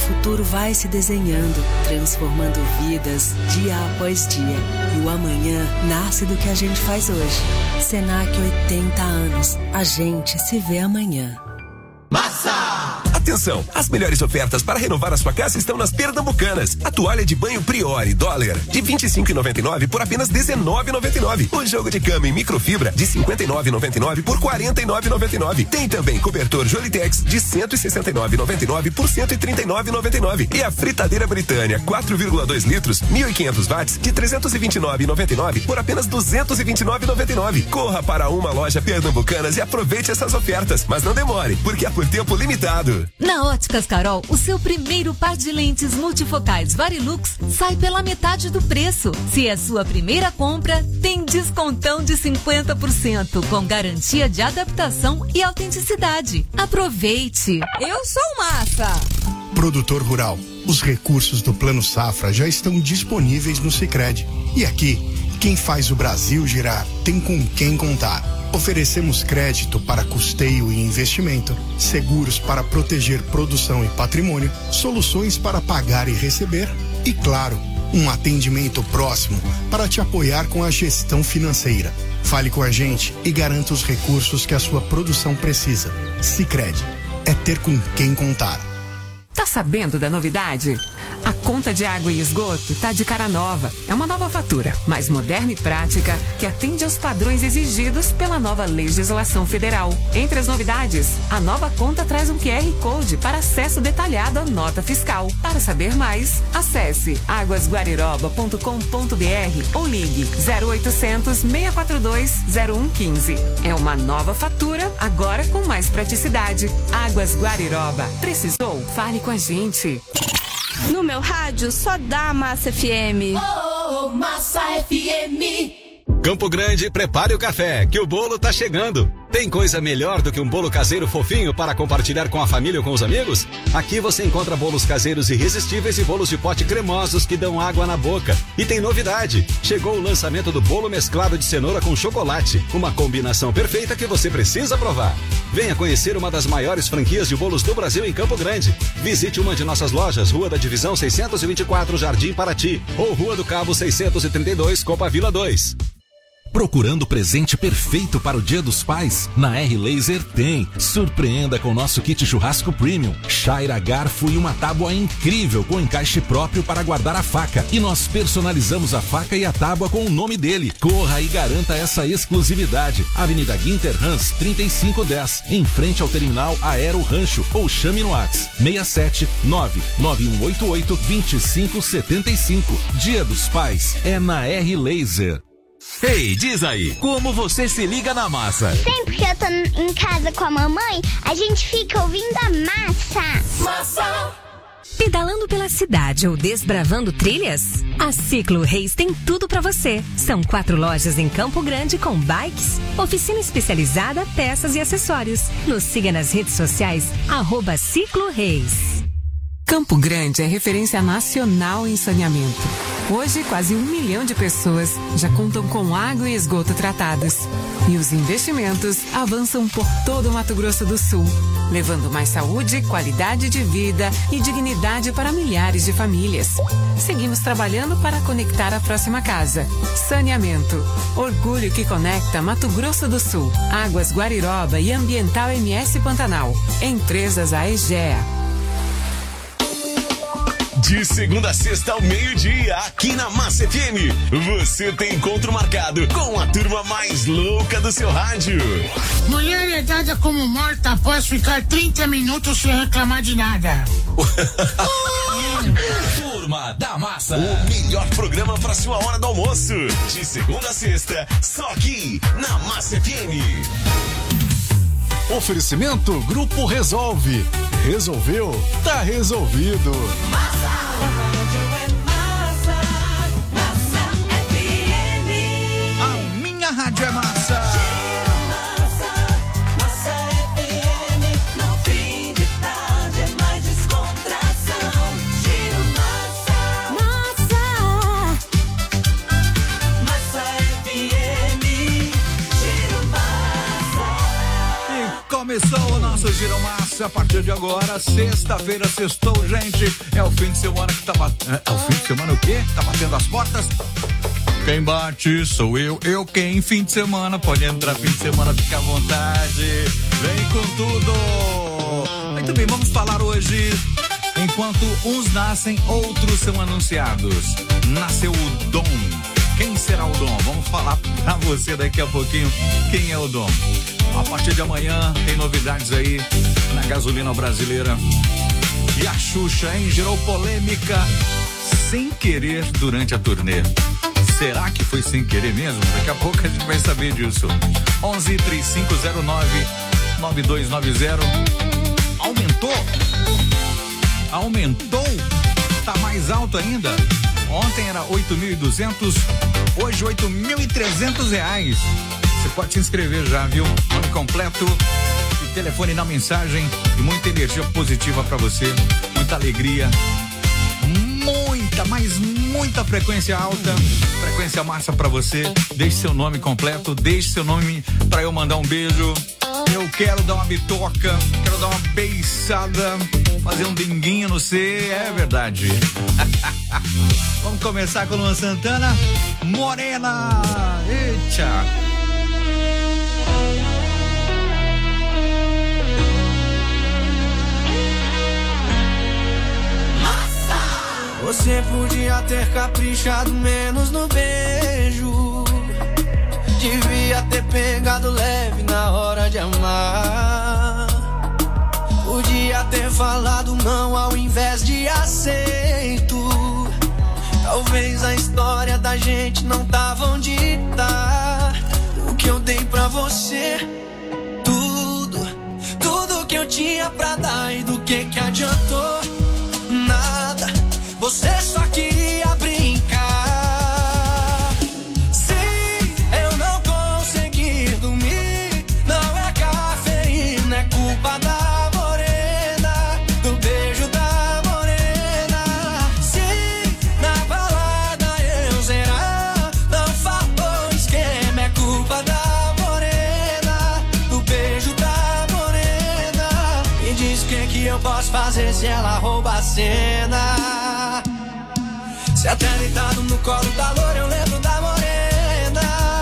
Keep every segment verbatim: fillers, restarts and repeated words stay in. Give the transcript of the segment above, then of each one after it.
futuro vai se desenhando, transformando vidas dia após dia. E o amanhã nasce do que a gente faz hoje. Senac, oitenta anos. A gente se vê amanhã. Massa! Atenção, as melhores ofertas para renovar a sua casa estão nas Pernambucanas. A toalha de banho Priori Dollar de vinte e cinco reais e noventa e nove centavos por apenas dezenove reais e noventa e nove centavos. O jogo de cama em microfibra de cinquenta e nove reais e noventa e nove centavos por quarenta e nove reais e noventa e nove centavos. Tem também cobertor Jolitex de cento e sessenta e nove reais e noventa e nove centavos por cento e trinta e nove reais e noventa e nove centavos. E a fritadeira Britânia quatro vírgula dois litros, mil e quinhentos watts de trezentos e vinte e nove reais e noventa e nove centavos por apenas duzentos e vinte e nove reais e noventa e nove centavos. Corra para uma loja Pernambucanas e aproveite essas ofertas, mas não demore, porque é por tempo limitado. Na Óticas Carol, o seu primeiro par de lentes multifocais Varilux sai pela metade do preço. Se é sua primeira compra, tem descontão de cinquenta por cento, com garantia de adaptação e autenticidade. Aproveite! Eu sou Massa! Produtor rural, os recursos do Plano Safra já estão disponíveis no Sicredi. E aqui, quem faz o Brasil girar tem com quem contar. Oferecemos crédito para custeio e investimento, seguros para proteger produção e patrimônio, soluções para pagar e receber e, claro, um atendimento próximo para te apoiar com a gestão financeira. Fale com a gente e garanta os recursos que a sua produção precisa. Sicredi, é ter com quem contar. Tá sabendo da novidade? A conta de água e esgoto tá de cara nova. É uma nova fatura, mais moderna e prática, que atende aos padrões exigidos pela nova legislação federal. Entre as novidades, a nova conta traz um Q R Code para acesso detalhado à nota fiscal. Para saber mais, acesse águas guariroba ponto com ponto b r ou ligue zero oitocentos, seis quatro dois, zero um um cinco. É uma nova fatura, agora com mais praticidade. Águas Guariroba. Precisou? Fale com a gente. No meu rádio, só dá Massa F M. Oh, Massa F M. Campo Grande, prepare o café, que o bolo tá chegando. Tem coisa melhor do que um bolo caseiro fofinho para compartilhar com a família ou com os amigos? Aqui você encontra bolos caseiros irresistíveis e bolos de pote cremosos que dão água na boca. E tem novidade, chegou o lançamento do bolo mesclado de cenoura com chocolate, uma combinação perfeita que você precisa provar. Venha conhecer uma das maiores franquias de bolos do Brasil em Campo Grande. Visite uma de nossas lojas, Rua da Divisão seiscentos e vinte e quatro, Jardim Paraty, ou Rua do Cabo seiscentos e trinta e dois, Copa Vila dois. Procurando o presente perfeito para o Dia dos Pais? Na R-Laser tem. Surpreenda com o nosso kit churrasco premium, chaira, garfo e uma tábua incrível com encaixe próprio para guardar a faca. E nós personalizamos a faca e a tábua com o nome dele. Corra e garanta essa exclusividade. Avenida Guinter Hans trinta e cinco dez, em frente ao terminal Aero Rancho, ou chame no WhatsApp seis sete nove nove um oito oito dois cinco sete cinco. Dia dos Pais é na R-Laser. Ei, diz aí, como você se liga na Massa? Sempre que eu tô em casa com a mamãe, a gente fica ouvindo a Massa. Massa! Pedalando pela cidade ou desbravando trilhas? A Ciclo Reis tem tudo pra você. São quatro lojas em Campo Grande com bikes, oficina especializada, peças e acessórios. Nos siga nas redes sociais, arroba Ciclo Reis. Campo Grande é referência nacional em saneamento. Hoje, quase um milhão de pessoas já contam com água e esgoto tratados. E os investimentos avançam por todo o Mato Grosso do Sul, levando mais saúde, qualidade de vida e dignidade para milhares de famílias. Seguimos trabalhando para conectar a próxima casa. Saneamento. Orgulho que conecta Mato Grosso do Sul, Águas Guariroba e Ambiental M S Pantanal. Empresas Aegea. De segunda a sexta ao meio-dia, aqui na Massa F M, você tem encontro marcado com a turma mais louca do seu rádio. Mulher é dada como morta após ficar trinta minutos sem reclamar de nada. Turma da Massa. O melhor programa para sua hora do almoço. De segunda a sexta, só aqui na Massa F M. Oferecimento Grupo Resolve. Resolveu? Tá resolvido. Massa, massa, massa F M. A minha rádio é massa. Massa, massa F M. No fim de tarde é mais descontração. Giro massa, massa, massa F M. Giro massa. E começou o nosso Giro Massa. Mix a partir de agora, sexta-feira, sextou, gente. É o fim de semana que tá batendo. É o fim de semana o quê? Tá batendo as portas? Quem bate sou eu, eu quem? Fim de semana, pode entrar fim de semana, fica à vontade. Vem com tudo. Muito bem, vamos falar hoje. Enquanto uns nascem, outros são anunciados. Nasceu o dom. Quem será o dom? Vamos falar pra você daqui a pouquinho quem é o dom. A partir de amanhã tem novidades aí na gasolina brasileira. E a Xuxa, hein? Gerou polêmica sem querer durante a turnê. Será que foi sem querer mesmo? Daqui a pouco a gente vai saber disso. onze, trinta e cinco zero nove, nove dois nove zero. Aumentou? Aumentou? Tá mais alto ainda? Ontem era oito mil e duzentos, hoje oito mil e trezentos reais. Você pode se inscrever já, viu? Nome completo e telefone na mensagem e muita energia positiva pra você, muita alegria, muita, mas muita frequência alta, frequência massa pra você. Deixe seu nome completo, deixe seu nome pra eu mandar um beijo. Eu quero dar uma bitoca, quero dar uma beiçada, fazer um denguinho no C, é verdade. Vamos começar com o Luan Santana, Morena. Eita. Você podia ter caprichado menos no beijo. Devia ter pegado leve na hora de amar. Podia ter falado não ao invés de aceito. Talvez a história da gente não tava onde tá. O que eu dei pra você, tudo, tudo que eu tinha pra dar. E do que que adiantou? Nada, você só queria brincar. Sim, eu não consegui dormir. Não é cafeína, é culpa da morena, do beijo da morena. Sim, na balada eu zerar, não faltou esquema, é culpa da morena, do beijo da morena. Me diz o que que eu posso fazer se ela rouba a cena. Se até deitado no colo da loura eu lembro da morena.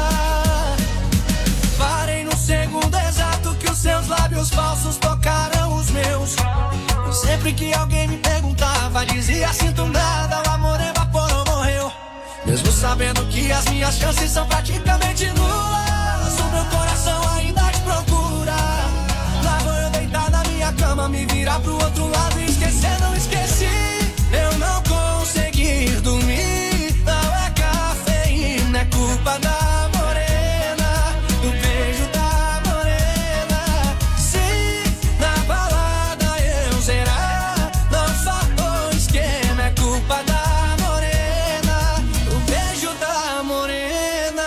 Parei no segundo exato que os seus lábios falsos tocaram os meus. E sempre que alguém me perguntava, dizia sinto nada, o amor evaporou, morreu. Mesmo sabendo que as minhas chances são praticamente nulas, o meu coração ainda te procura. Lá vou eu deitar na minha cama, me virar pro outro lado e esquecer, não esqueci. Eu não consegui dormir, não é cafeína, é culpa da morena, do beijo da morena. Sim, na balada eu zerar, não faltou esquema, é culpa da morena, do beijo da morena.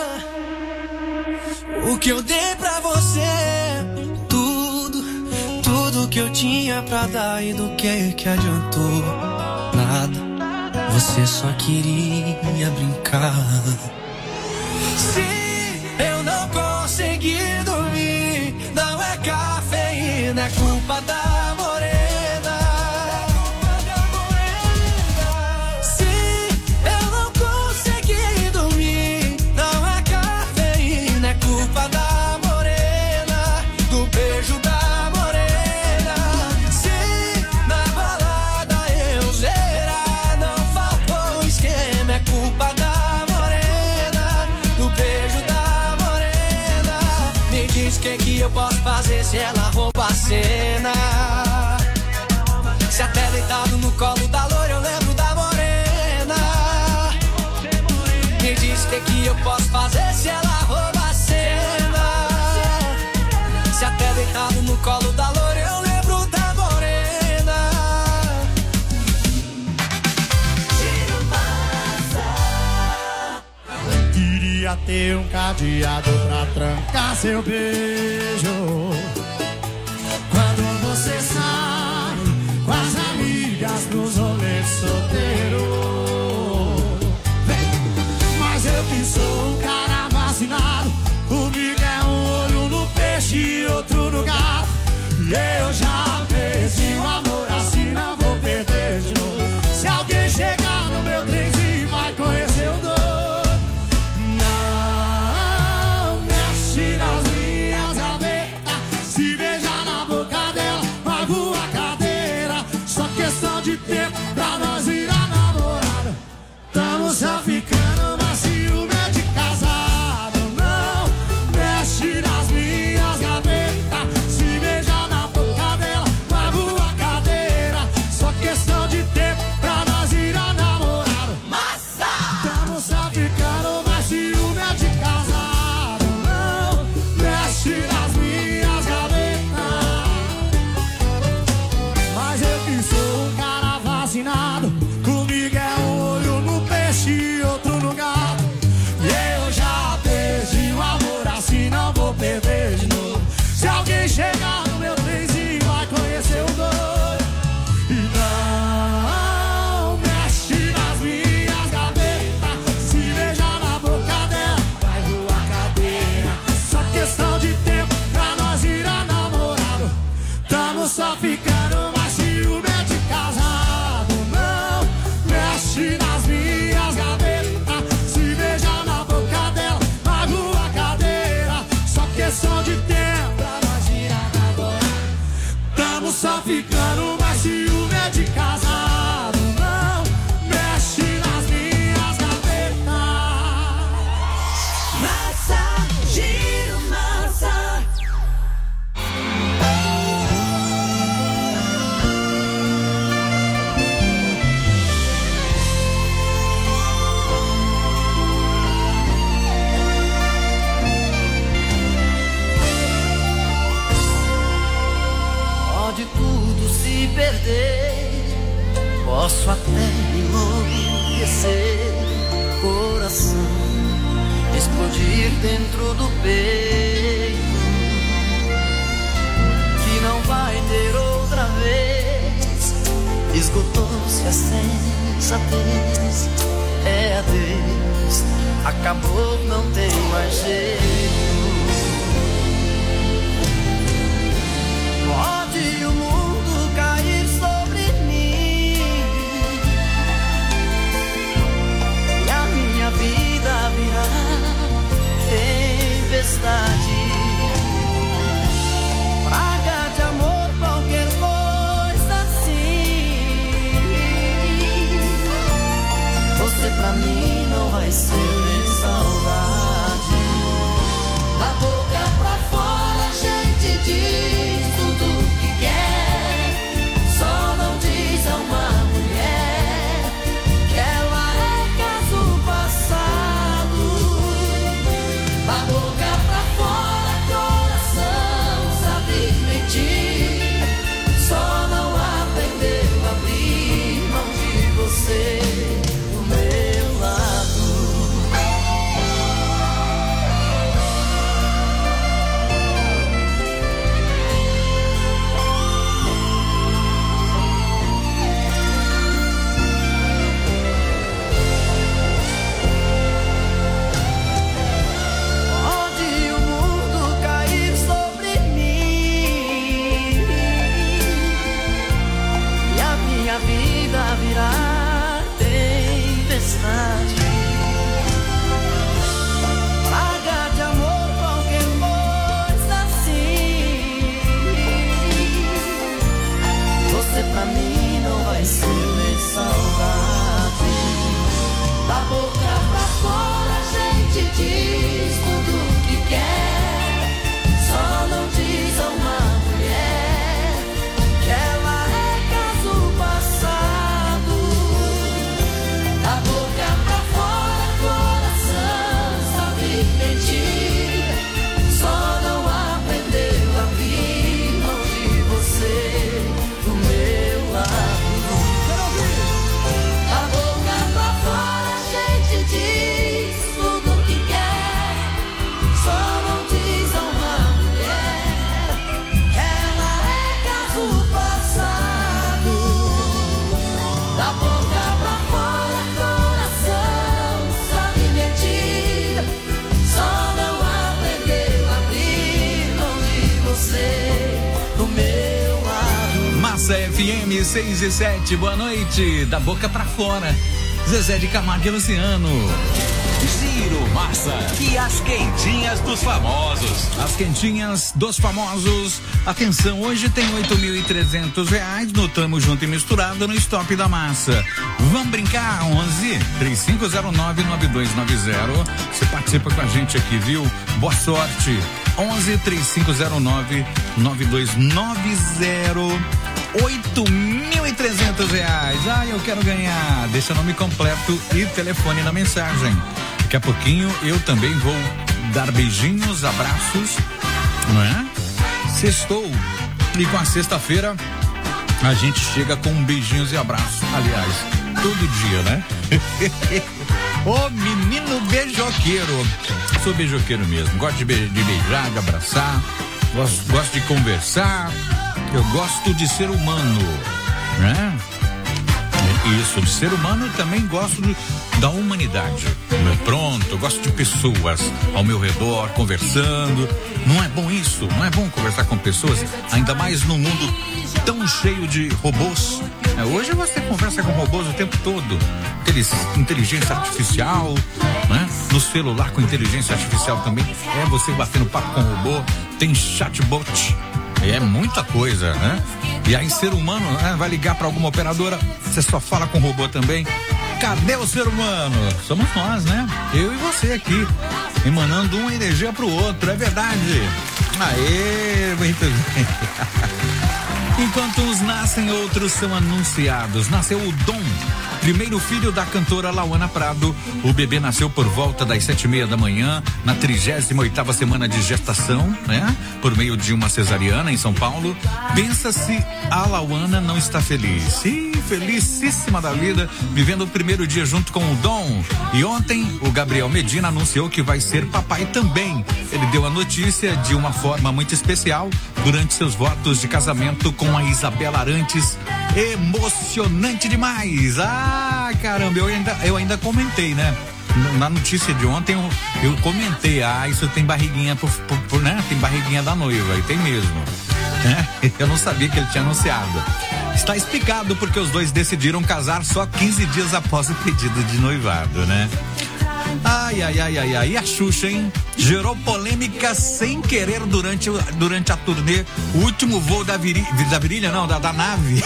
O que eu dei pra você, tudo, tudo que eu tinha pra dar. E do que que adiantou? Nada, você só queria brincar. Sim, eu não consegui dormir. Não é cafeína, é culpa da morena. Sim, eu não consegui dormir. Não é cafeína, é culpa da morena, do beijo da morena. Sim, na balada eu zerar, não faltou esquema, é culpa da morena, do beijo da morena. Me diz o que que eu posso fazer se ela rouba a cena. Se até deitado no colo da loura eu lembro da morena. Me diz o que que eu posso fazer se ela rouba a cena. Se até deitado no colo da loura eu lembro da morena. Queria ter um cadeado pra trancar seu beijo. Quando você sai com as amigas pros rolês solteiro. Mas eu que sou um cara vacinado, comigo é um olho no peixe e outro no gato. E eu já de tempo pra nós virar namorado. Tamo só ficando, mas ciúme é de casado. Não mexe nas minhas gavetas, se beija na boca dela, magoa a cadeira. Só questão de tempo pra nós virar namorado. Massa! Tamo só ficando, mas ciúme é de casado. Não mexe nas minhas gavetas. Mas eu que sou um cara vacinado, comigo é um olho no peixe e outro no gato. E eu já perdi o amor, assim não vou perder de novo. Se alguém chegar no meu trenzinho, vai conhecer o doido. E não mexe nas minhas gavetas, se beijar na boca dela, vai voar cadeira. Só questão de tempo pra nós virar namorado. Tamo só ficando, mas ciúme é de casado. Não mexe nas minhas gavetas, se beijar na boca dela, magoa a cadeira. Só questão de tempo pra nós virar namorado. Tamo só ficando, mas ciúme é de casado. Não mexe nas minhas gavetas. Massa, giro massa. Pode tudo se perder, posso até enlouquecer, coração explodir dentro do peito, que não vai ter outra vez. Esgotou-se a sensatez, é adeus, acabou, não tem mais jeito. Pode o mundo cair sobre mim e a minha vida virar tempestade, praga de amor, qualquer coisa assim. Você pra mim não vai ser nem saudade. Da boca pra fora a gente diz tudo que quer, só não diz a uma mulher que ela é caso passado. Da boca pra fora coração sabe mentir, só não aprendeu a abrir mão de você do meu lado. Pode o mundo cair sobre mim e a minha vida virar tempestade, praga de amor, qualquer coisa assim. Você pra mim não vai ser nem saudade. Da boca pra fora a gente diz tudo que quer, só não diz a uma mulher que ela é caso passado. Da boca pra fora coração sabe mentir, só não aprendeu a abrir mão de você do meu lado. Da boca pra fora a gente diz tudo que quer, só não diz a uma mulher que ela é caso passado. Da boca pra fora coração sabe mentir, só não aprendeu a abrir mão de você do meu lado. Massa F M seis e sete, boa noite. Da boca pra fora, Zezé de Camargo e Luciano. Giro Massa e as quentinhas dos famosos. As quentinhas dos famosos. Atenção, hoje tem oito mil e trezentos reais no Tamo Junto e Misturado no Stop da Massa. Vamos brincar? onze, três cinco zero nove, nove dois nove zero. Você participa com a gente aqui, viu? Boa sorte. onze, três cinco zero nove, nove dois nove zero. oito mil e trezentos reais. Ah, eu quero ganhar. Deixa nome completo e telefone na mensagem. Daqui a pouquinho eu também vou dar beijinhos, abraços, não é? Sextou. E com a sexta-feira a gente chega com beijinhos e abraços. Aliás, todo dia, né? Ô menino beijoqueiro. Sou beijoqueiro mesmo. Gosto de, be- de beijar, de abraçar. Gosto, gosto de conversar. Eu gosto de ser humano, né? Isso, de ser humano também gosto de, da humanidade. Pronto, eu gosto de pessoas ao meu redor, conversando. Não é bom isso? Não é bom conversar com pessoas? Ainda mais num mundo tão cheio de robôs. É, hoje você conversa com robôs o tempo todo. Inteligência artificial, né? No celular com inteligência artificial também. É você batendo papo com robô. Tem chatbot. É muita coisa, né? E aí ser humano, né? Vai ligar para alguma operadora, você só fala com o robô também. Cadê o ser humano? Somos nós, né? Eu e você aqui, emanando uma energia pro outro, é verdade. Aê, muito bem. Enquanto uns nascem, outros são anunciados. Nasceu o Dom, primeiro filho da cantora Lauana Prado. O bebê nasceu por volta das sete e meia da manhã, na trigésima oitava semana de gestação, né? Por meio de uma cesariana em São Paulo. Pensa se a Lauana não está feliz. Sim, felicíssima da vida, vivendo o primeiro dia junto com o Dom. E ontem, o Gabriel Medina anunciou que vai ser papai também. Ele deu a notícia de uma forma muito especial durante seus votos de casamento com a Isabela Arantes. Emocionante demais. Ah, caramba, eu ainda, eu ainda comentei, né? Na notícia de ontem eu, eu comentei, ah, isso tem barriguinha por, por, por, né? Tem barriguinha da noiva, e tem mesmo, né? Eu não sabia que ele tinha anunciado. Está explicado porque os dois decidiram casar só quinze dias após o pedido de noivado, né? Ai, ai, ai, ai, ai. E a Xuxa, hein? Gerou polêmica sem querer durante, durante a turnê. O último voo da, viri, da virilha, não, da, da nave.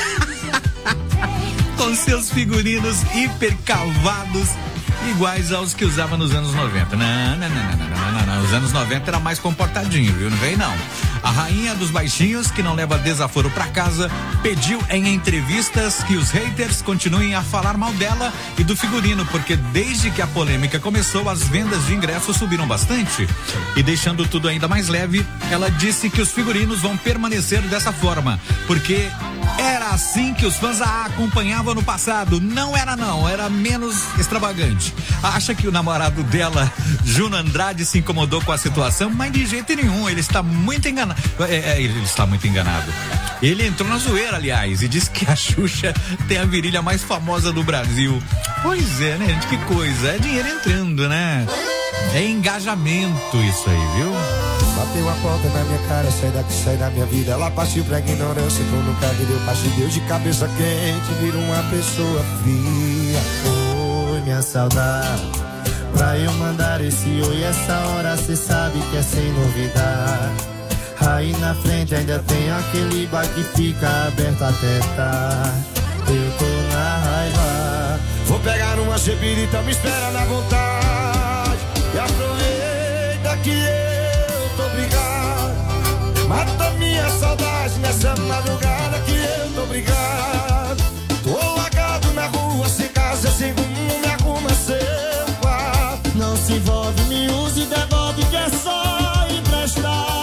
Com seus figurinos hipercavados, iguais aos que usava nos anos noventa. Não, não, não, não, não, não, não. Os anos noventa era mais comportadinho, viu? Não vem não. A rainha dos baixinhos, que não leva desaforo pra casa, pediu em entrevistas que os haters continuem a falar mal dela e do figurino, porque desde que a polêmica começou, as vendas de ingressos subiram bastante. E deixando tudo ainda mais leve, ela disse que os figurinos vão permanecer dessa forma, porque era assim que os fãs a acompanhavam no passado. Não era não, era menos extravagante. Acha que o namorado dela, Juno Andrade, se incomodou com a situação? Mas de jeito nenhum, ele está muito enganado. É, é, ele está muito enganado. Ele entrou na zoeira, aliás, e disse que a Xuxa tem a virilha mais famosa do Brasil. Pois é, né, gente? Que coisa. É dinheiro entrando, né? É engajamento isso aí, viu? Bateu a porta na minha cara, sai daqui, sai da minha vida. Ela partiu pra ignorância, tu nunca me deu paz de Deus. De cabeça quente, vira uma pessoa fria. Oi, minha saudade, pra eu mandar esse oi, essa hora cê sabe que é sem novidade. Aí na frente ainda tem aquele bar que fica aberto até tarde. Eu tô na raiva, vou pegar uma cepirita, me espera na vontade. E aproveita que eu tô brigado, mata minha saudade nessa madrugada que eu tô brigado. Tô largado na rua, sem casa, sem rumo, me arruma seu quarto. Não se envolve, me use e devolve que é só emprestado.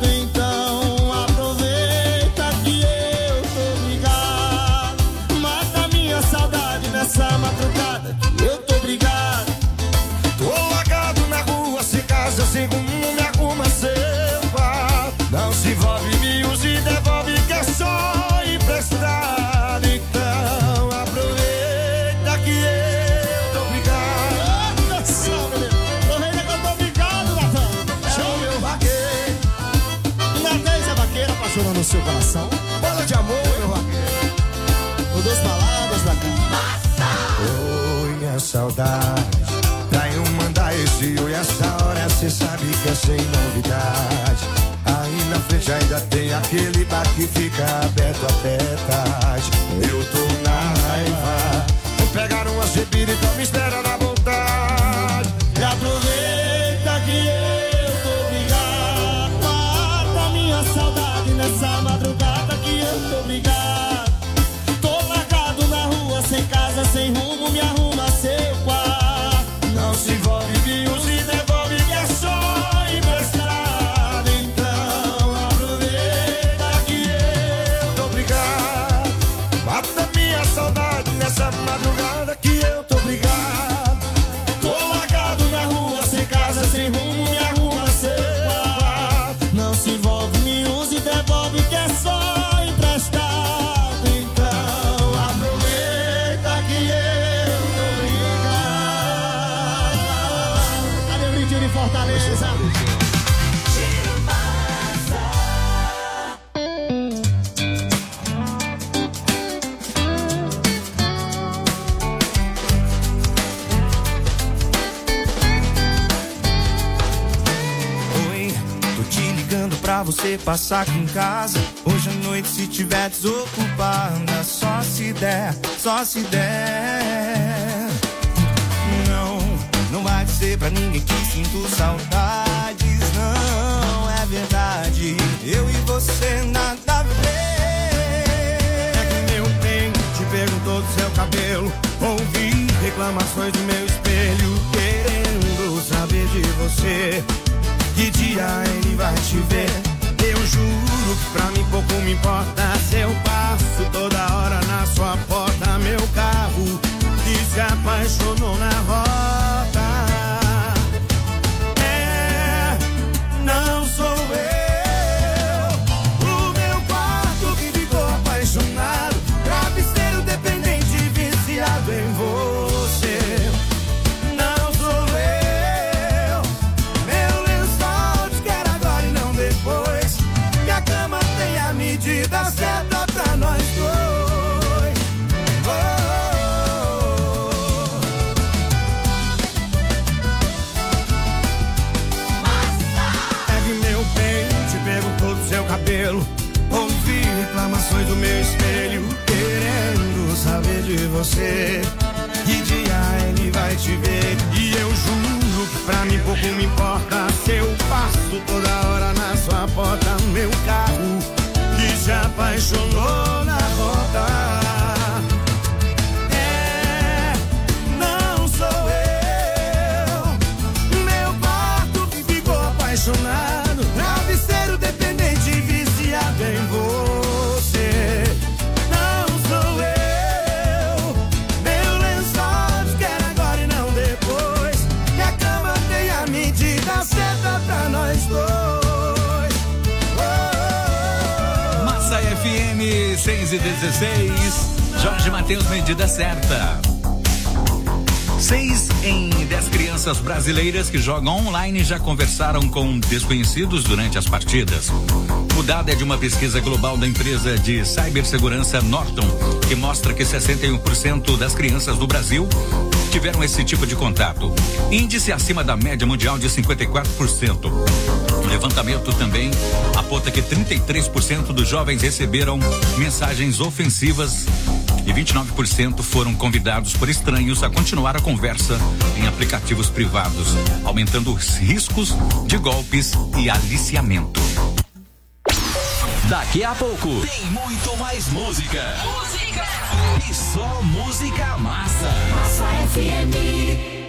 Então aproveita que eu tô brigado, mata minha saudade nessa madrugada que eu tô brigado. Tô largado na rua, sem casa, sem rumo, me arruma seu quarto. Não se envolve, me use e devolve que é só emprestado. Então aproveita que eu tô brigado. Olha só, menino, aproveita que eu tô brigado, Natan. Chama meu vaqueiro. Natan, essa vaqueira apaixonando o seu coração. Bola de amor, meu vaqueiro. Com duas palavras da cara. Oi, minha saudade, pra eu mandar sem novidade. Aí na frente ainda tem aquele bar que fica aberto até tarde. Eu tô na raiva, vou pegar uma bebida e tô me esperando à vontade. E aproveita que eu tô ligado, mata minha saudade nessa madrugada que eu tô ligado. Tô largado na rua, sem casa, sem rumo, me arruma seu quarto. Não se envolve, me use e devolve que é só emprestado. Então aproveita que eu tô brigado, mata minha saudade nessa madrugada que eu tô brigado. Tô largado na rua, sem casa, sem rumo, me arruma seu quarto. Não se envolve, me use e devolve que é só emprestado. Então aproveita que eu tô brigado. Cadê o brinquedo de Fortaleza? Pra você passar aqui em casa hoje à noite se tiver desocupada. Só se der, só se der. Não, não vai dizer pra ninguém que sinto saudades. Não, é verdade, eu e você nada a ver. É que meu pente perguntou do seu cabelo, ouvi reclamações do meu espelho, querendo saber de você. Que dia ele vai te ver? Eu juro que pra mim pouco me importa se eu passo toda hora na sua porta. Meu carro que se apaixonou na rota. É, não sou eu. O meu quarto que ficou apaixonado, travesseiro dependente, viciado em você. Não sou eu. Meu lençol te quer agora e não depois. Minha cama tem a medida certa pra nós dois. Oh, oh, oh. É que meu pente perguntou do seu cabelo, ouvi reclamações do meu espelho, querendo saber de você. Que dia ele vai te ver? E eu juro que pra mim pouco me importa se eu passo toda hora na sua porta. Meu carro que se apaixonou na rota. É, não sou eu. Meu quarto que ficou apaixonado, travesseiro dependente, viciado em você. Não sou eu. Meu lençol te quer agora e não depois. Minha cama tem a medida certa pra nós dois. Massa F M seis e dezesseis. Jorge Mateus, medida certa. Seis em dez crianças brasileiras que jogam online já conversaram com desconhecidos durante as partidas. O dado é de uma pesquisa global da empresa de cibersegurança Norton, que mostra que sessenta e um por cento das crianças do Brasil tiveram esse tipo de contato. Índice acima da média mundial de cinquenta e quatro por cento. O levantamento também aponta que trinta e três por cento dos jovens receberam mensagens ofensivas e vinte e nove por cento foram convidados por estranhos a continuar a conversa em aplicativos privados, aumentando os riscos de golpes e aliciamento. Daqui a pouco tem muito mais música. Música! E só música massa. Massa F M.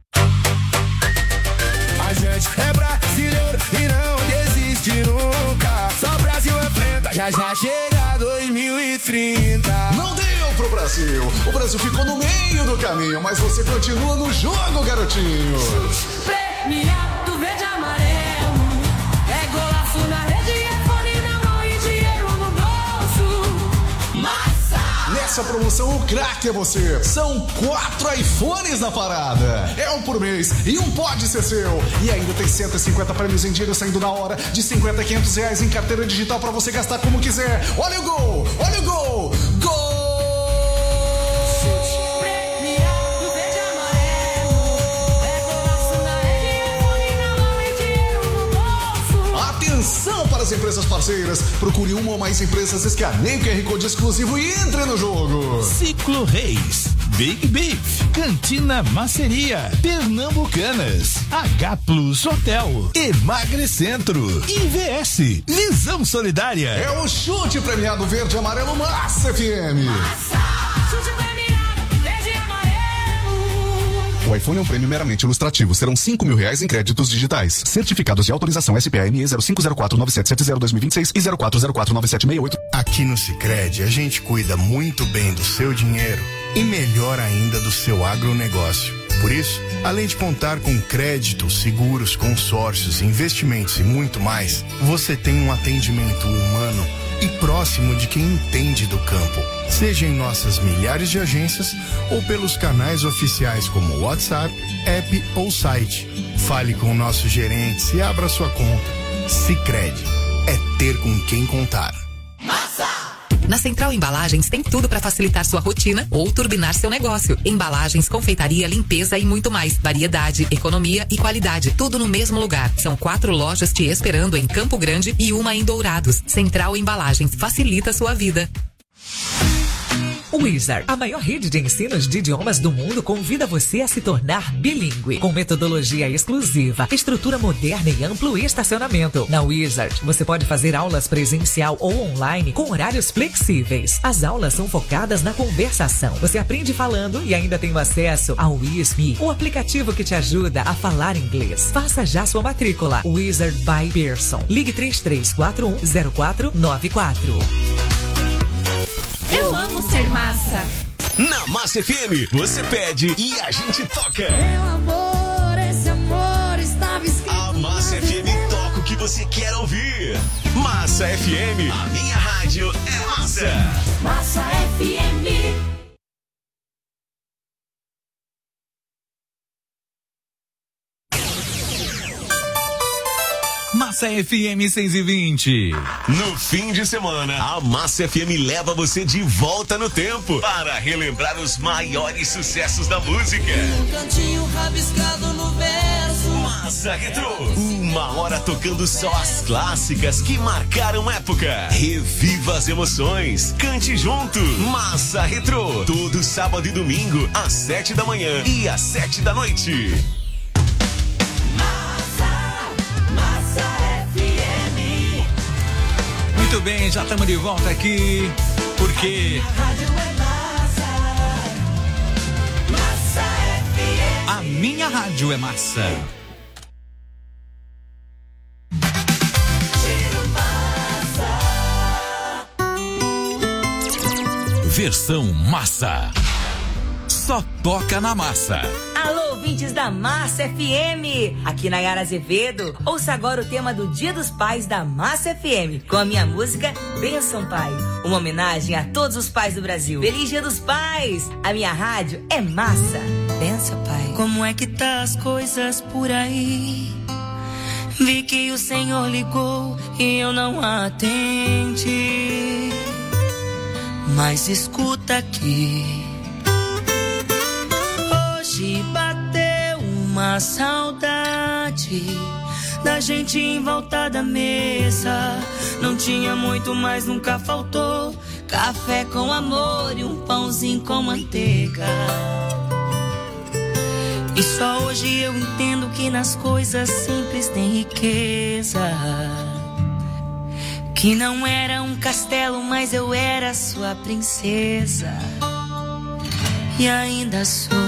A gente é brasileiro e não desiste nunca. Só o Brasil enfrenta, já já chega dois mil e trinta. Não deu pro Brasil. O Brasil ficou no meio do caminho, mas você continua no jogo, garotinho. Premiado verde e amarelo. É golaço na rede, é fone na mão e dinheiro no bolso. Massa! Nessa promoção, o craque é você. São quatro iPhones na parada. É um por mês e um pode ser seu. E ainda tem cento e cinquenta prêmios em dinheiro saindo na hora, de cinquenta a quinhentos reais em carteira digital pra você gastar como quiser. Olha o gol! Olha o gol! Gol! Premiado verde e amarelo. É golaço na rede, é fone na mão e dinheiro no das empresas parceiras. Procure uma ou mais empresas, escaneie o Q R Code exclusivo e entre no jogo. Ciclo Reis, Big Beef, Cantina Maceria, Pernambucanas, H Plus Hotel, Emagrecentro, I V S, Visão Solidária. É o chute premiado verde e amarelo Massa F M. Massa, chute premiado verde e amarelo. O iPhone é um prêmio meramente ilustrativo. Serão cinco mil reais em créditos digitais. Certificados de autorização S P A N E zero cinco zero quatro nove sete sete zero dois mil e vinte e seis e zero quatro zero quatro nove sete seis oito. Aqui no Sicredi a gente cuida muito bem do seu dinheiro e melhor ainda do seu agronegócio. Por isso, além de contar com crédito, seguros, consórcios, investimentos e muito mais, você tem um atendimento humano e próximo de quem entende do campo. Seja em nossas milhares de agências ou pelos canais oficiais como WhatsApp, app ou site. Fale com nossos gerentes e abra sua conta. Sicredi é ter com quem contar. Na Central Embalagens tem tudo para facilitar sua rotina ou turbinar seu negócio. Embalagens, confeitaria, limpeza e muito mais. Variedade, economia e qualidade. Tudo no mesmo lugar. São quatro lojas te esperando em Campo Grande e uma em Dourados. Central Embalagens facilita sua vida. Wizard, a maior rede de ensinos de idiomas do mundo, convida você a se tornar bilíngue, com metodologia exclusiva, estrutura moderna e amplo estacionamento. Na Wizard, você pode fazer aulas presencial ou online com horários flexíveis. As aulas são focadas na conversação. Você aprende falando e ainda tem acesso ao WISME, o aplicativo que te ajuda a falar inglês. Faça já sua matrícula. Wizard by Pearson. Ligue três três quatro um zero quatro nove quatro. Eu amo ser massa. Na Massa F M, você pede e a gente toca. Meu amor, esse amor estava escrito. A Massa F M toca o que você quer ouvir. Massa F M, a minha rádio é massa. Massa F M. Massa F M seis e vinte. No fim de semana, a Massa F M leva você de volta no tempo para relembrar os maiores sucessos da música. Um cantinho rabiscado no verso. Massa Retro. Uma hora tocando só as clássicas que marcaram época. Reviva as emoções. Cante junto. Massa Retro. Todo sábado e domingo, às sete da manhã e às sete da noite. Muito bem, já estamos de volta aqui, porque a minha rádio é massa. Versão massa. Só toca na massa. Alô, ouvintes da Massa F M, aqui Nayara Azevedo. Ouça agora o tema do Dia dos Pais da Massa F M, com a minha música Benção Pai, uma homenagem a todos os pais do Brasil. Feliz Dia dos Pais, a minha rádio é massa. Benção Pai. Como é que tá as coisas por aí? Vi que o Senhor ligou e eu não atendi, mas escuta aqui. Hoje bateu uma saudade da gente em volta da mesa. Não tinha muito, mas nunca faltou café com amor e um pãozinho com manteiga. E só hoje eu entendo que nas coisas simples tem riqueza. Que não era um castelo, mas eu era sua princesa. E ainda sou.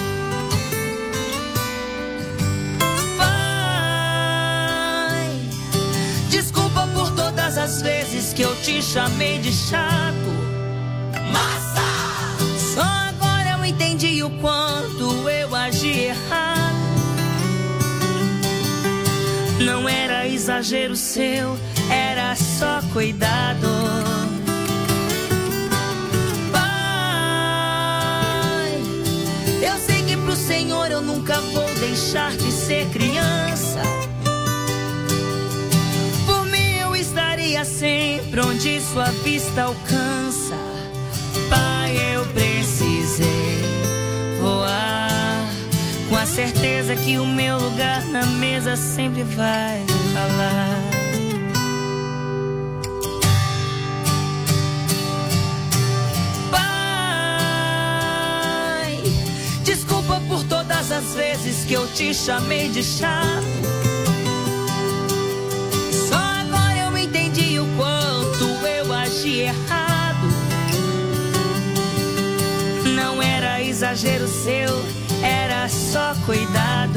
As vezes que eu te chamei de chato, massa. Só agora eu entendi o quanto eu agi errado. Não era exagero seu, era só cuidado. Pai, eu sei que pro Senhor eu nunca vou deixar de ser criança. Sempre onde sua vista alcança. Pai, eu precisei voar com a certeza que o meu lugar na mesa sempre vai falar. vez que eu te chamei de chato. Só agora eu entendi o quanto eu agi errado. Não era exagero seu, era só cuidado.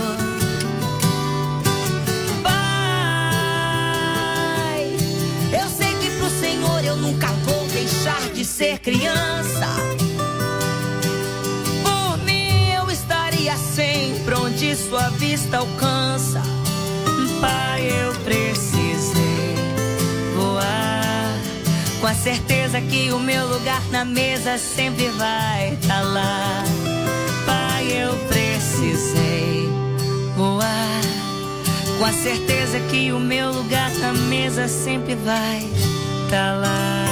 Pai, eu sei que pro Senhor eu nunca vou deixar de ser criança. Por mim eu estaria sempre onde sua vista alcança. Pai, eu precisei voar, com a certeza que o meu lugar na mesa sempre vai tá lá. Pai, eu precisei voar, com a certeza que o meu lugar na mesa sempre vai tá lá.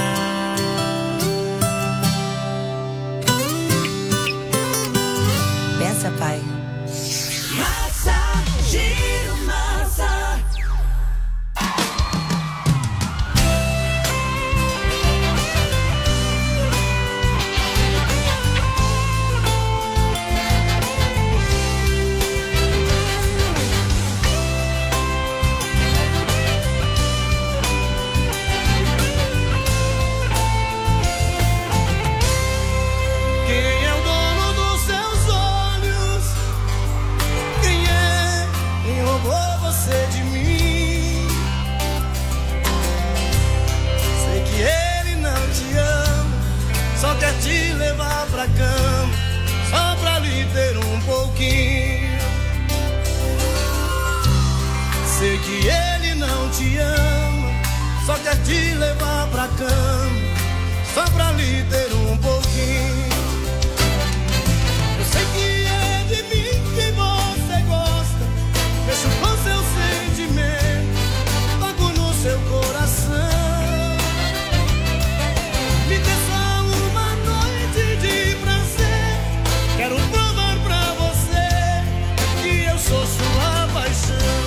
Pensa, pai. Massa, giro massa. Quem é o dono dos seus olhos? Quem é? Quem roubou você de mim? Sei que ele não te ama, só quer te levar pra cama, só pra lhe ter um pouquinho. Sei que ele não te ama, só quer te levar pra cama, só pra lhe ter um pouquinho. Eu sei que é de mim que você gosta, mexo com seu sentimento, toco no seu coração. Me dê só uma noite de prazer, quero provar pra você que eu sou sua paixão.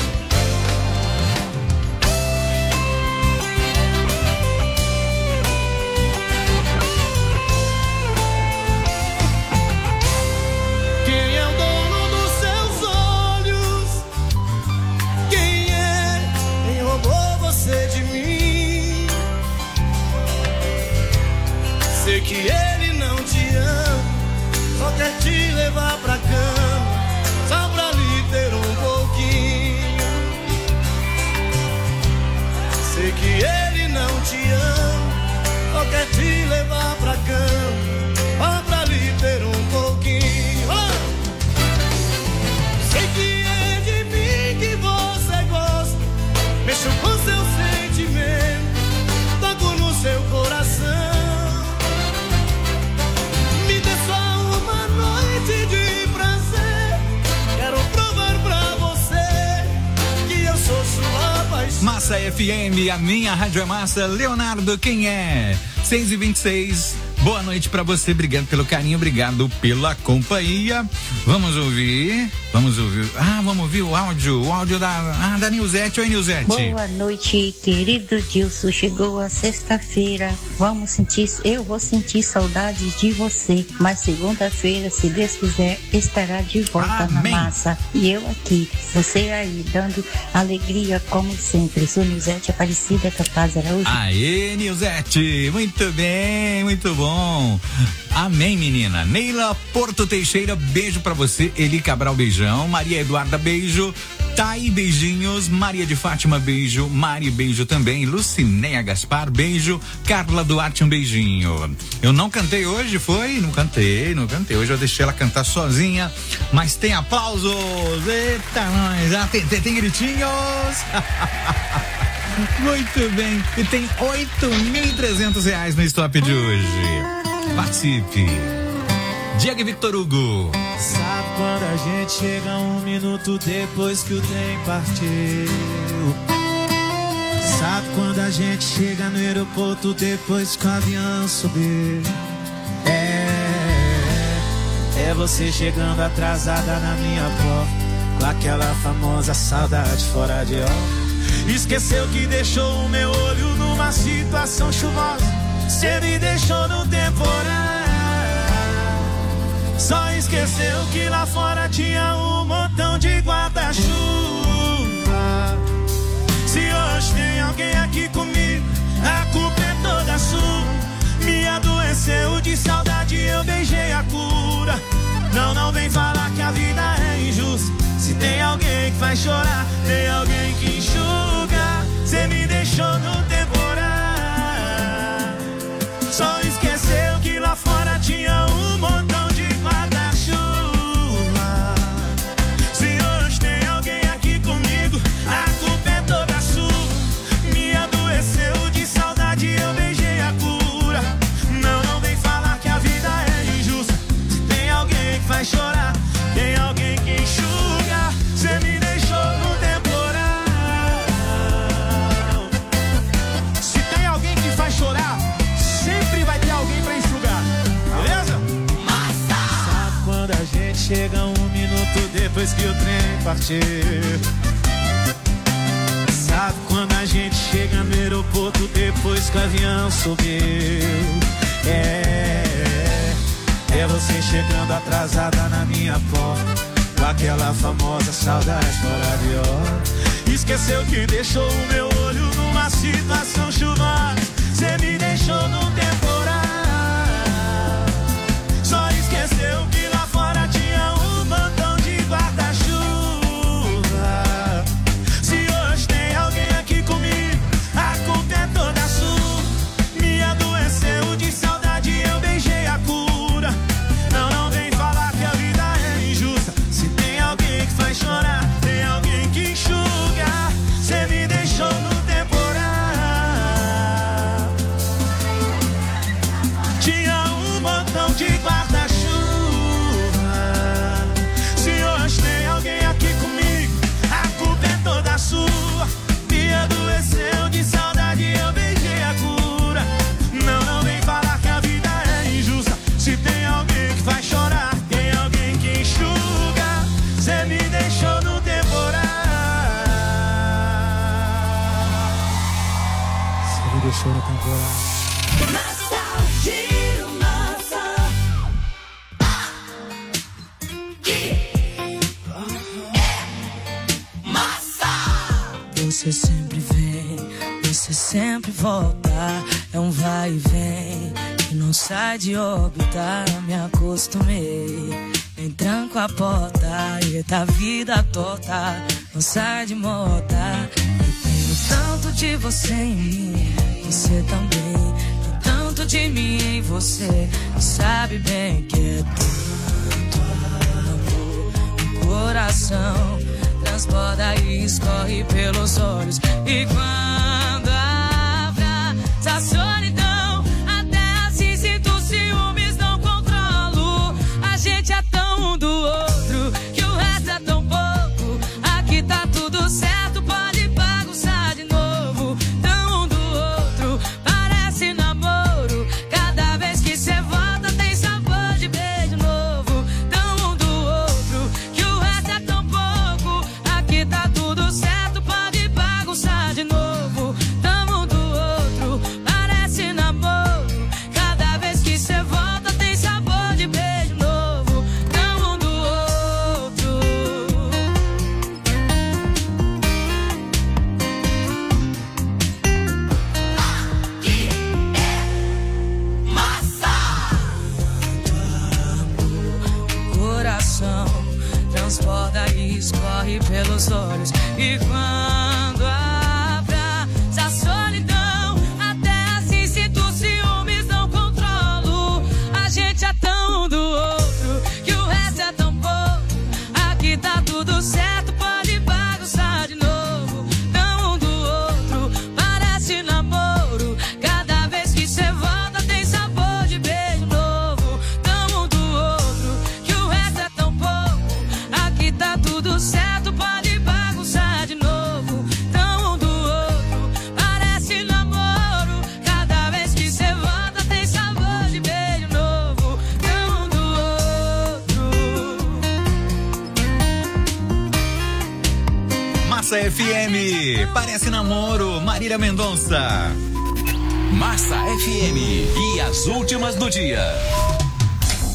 Quem é o dono dos seus olhos? Quem é? Quem roubou você de mim? Sei que ele não te ama, só quer te levar pra cama, só pra lhe ter um pouquinho. Sei que ele não te ama, só quer te levar pra cama, só pra lhe ter um pouquinho. Ah! Sei que é de mim que você gosta, mexo com seu sentimento, toco no seu coração. Me dê só uma noite de prazer, quero provar pra você que eu sou sua paixão. Massa F M, a minha rádio é massa. Leonardo, quem é? seis e vinte e seis. Boa noite pra você, obrigado pelo carinho, obrigado pela companhia. Vamos ouvir, vamos ouvir. Ah, vamos ouvir o áudio, o áudio da, ah, da Nilzete. Oi, Nilzete. Boa noite, querido Dilson. Chegou a sexta-feira. Vamos sentir, eu vou sentir saudade de você. Mas segunda-feira, se Deus quiser, estará de volta. Amém. Na massa. E eu aqui, você aí, dando alegria como sempre. Sou Nilzete Aparecida Capaz Araújo. Aê, Nilzete, muito bem, muito bom. Amém, menina. Neila Porto Teixeira, beijo pra você. Eli Cabral, beijão. Maria Eduarda, beijo. Thay, beijinhos. Maria de Fátima, beijo. Mari, beijo também. Lucinéia Gaspar, beijo. Carla Duarte, um beijinho. Eu não cantei hoje, foi? Não cantei, não cantei. Hoje eu deixei ela cantar sozinha, mas tem aplausos. Eita, nós. Ah, tem, tem, tem gritinhos. Muito bem. E tem oito mil e trezentos reais no stop de hoje. Participe. Diego e Victor Hugo. Sabe quando a gente chega um minuto depois que o trem partiu? Sabe quando a gente chega no aeroporto depois que o avião subiu? É, é você chegando atrasada na minha porta, com aquela famosa saudade fora de hora. Esqueceu que deixou o meu olho numa situação chuvosa, cê me deixou no temporal. Só esqueceu que lá fora tinha um montão de guarda-chuva. Se hoje tem alguém aqui comigo, a culpa é toda sua. Me adoeceu de saudade, eu beijei a cura. Não, não vem falar que a vida é injusta. Se tem alguém que faz chorar, tem alguém que enxuga. Cê me deixou no temporal. Só esqueceu que lá fora tinha um montão de guarda-chuva. Se hoje tem alguém aqui comigo, a culpa é toda sua. Me adoeceu de saudade, eu beijei a cura. Não, não vem falar que a vida é injusta. Se tem alguém que faz chorar, tem alguém que enxuga. Cê me deixou no temporal. Se tem alguém que faz chorar, sempre vai ter alguém pra enxugar, beleza? Massa! Sabe quando a gente chega um minuto depois que o trem partiu? Sabe quando a gente chega no aeroporto depois que o avião subiu? É, é você chegando atrasada na minha porta, com aquela famosa saudade fora de hora. Esqueceu que deixou o meu olho numa situação chuvosa. Cê me deixou no temporal. Só esqueceu que lá fora tinha um montão de guarda-chuva. Se hoje tem alguém aqui comigo, a culpa é toda sua. Me adoeceu de saudade, eu beijei a cura. Não, não vem falar que a vida é injusta. Se tem alguém que faz chorar, tem alguém que enxuga. Cê me deixou no temporal. Tinha um montão de guarda-chuva. Se hoje tem alguém aqui comigo, a culpa é toda sua. Me adoeceu de saudade, eu beijei a cura. Não, não vem falar que a vida é injusta. Se tem alguém que faz chorar, tem alguém que enxuga. Cê me deixou no temporal. Cê me deixou no temporal. Giro massa. Massa. Você sempre vem, você sempre volta. É um vai e vem que não sai de órbita. Me acostumei, nem tranco a porta. E tá vida torta, não sai de moda. Eu tenho tanto de você em mim, você também. Tanto de mim em você, sabe bem que é tanto amor. O coração transborda e escorre pelos olhos. E quando abraça a solidão, até assim sinto ciúmes, não controlo. A gente é tão um do outro que o resto é tão pouco. Aqui tá tudo certo, pode bagunçar de novo. Tão um do outro, parece namoro. Cada vez que cê volta tem sabor de beijo novo. Tão um do outro que o resto é tão pouco. Aqui tá tudo certo, pode bagunçar de novo. Tamo um do outro, parece namoro. Cada vez que cê volta tem sabor de beijo novo. Tamo um do outro. Massa. Coração transborda e escorre pelos olhos. E quando abraça a solidão, até assim sinto ciúmes, não controlo. A gente é tão um do outro que o resto é tão pouco. Aqui tá tudo certo, pode bagunçar de novo. Tão um do outro, parece namoro. Cada vez que cê volta tem sabor de beijo novo. Tão um do outro que o resto é tão pouco. Aqui tá tudo certo, pode bagunçar de novo. Tão um do outro, parece namoro. Cada vez que cê volta tem sabor de beijo novo. Tão um do outro. Massa F M, parece namoro, Marília Mendonça. Massa F M e as últimas do dia. Muito